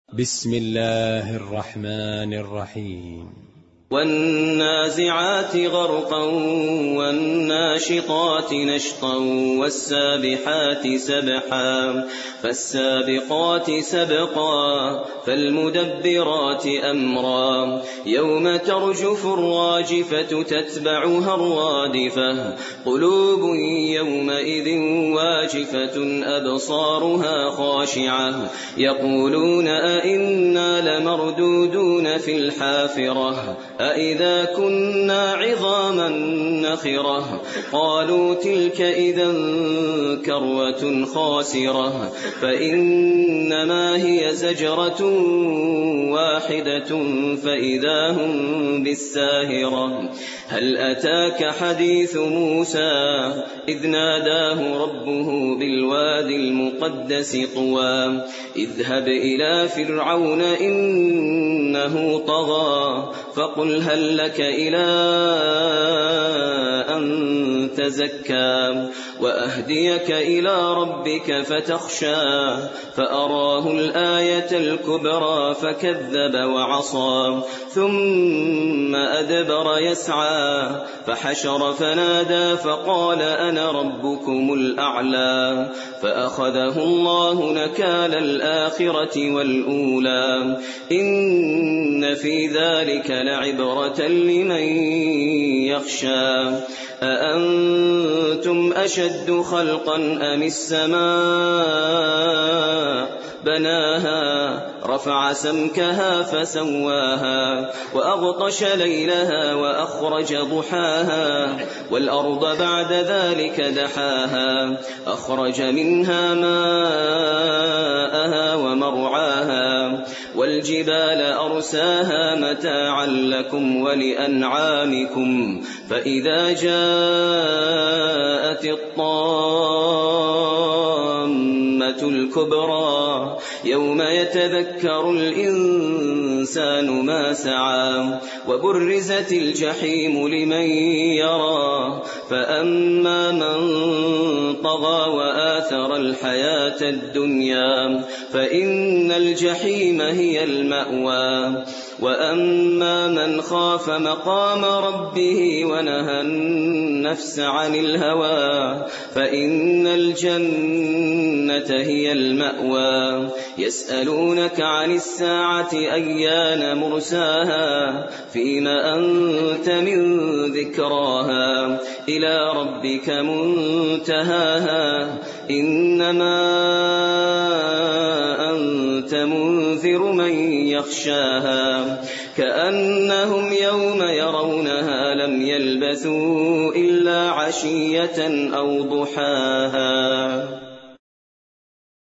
بسم الله الرحمن الرحيم. والنازعات غرقا والناشطات نشطا والسابحات سبحا فالسابقات سبقا فالمدبرات أمرا يوم ترجف الراجفة تتبعها الرادفة قلوب يومئذ واجفة أبصارها خاشعة يقولون أئنا لمردودون في الحافرة أئذا كنا عظاما نخرة قالوا تلك إذا كروة خاسرة فإنما هي زجرة واحدة فإذا هم بالساهرة هل أتاك حديث موسى إذ ناداه ربه بالوادي المقدس طوى اذهب إلى فرعون إنه طغى فقل هل لك إلى أن تزكى وأهديك إلى ربك فتخشى فأراه الآية الكبرى فكذب وعصى ثم أدبر يسعى فحشر فنادى فقال أنا ربكم الأعلى فأخذه الله نكال الآخرة والأولى إن في ذلك لعبرة لمن يخشى أأنتم أشد خلقا أم السماء بناها رفع سمكها فسواها وأغطش ليلها وأخرج ضحاها والأرض بعد ذلك دحاها أخرج منها ماءها ومرعاها والجبال أرساها متاعا لكم ولأنعامكم فإذا جاءت الطامة الكبرى يوم يتذكر الإنسان ما سعى وبرزت الجحيم لمن يرى فأما من طغى وآثر الحياة الدنيا فإن الجحيم هي المأوى وأما من خاف مقام ربه ونهى النفس عن الهوى فإن الجنة هي المأوى يسألونك عن الساعة أيان مرساها فيما أنت من ذكراها إلى ربك منتهاها إنما أنت منذر من يخشاها كأنهم يوم يرونها لم يلبثوا إلا عشية أو ضحاها.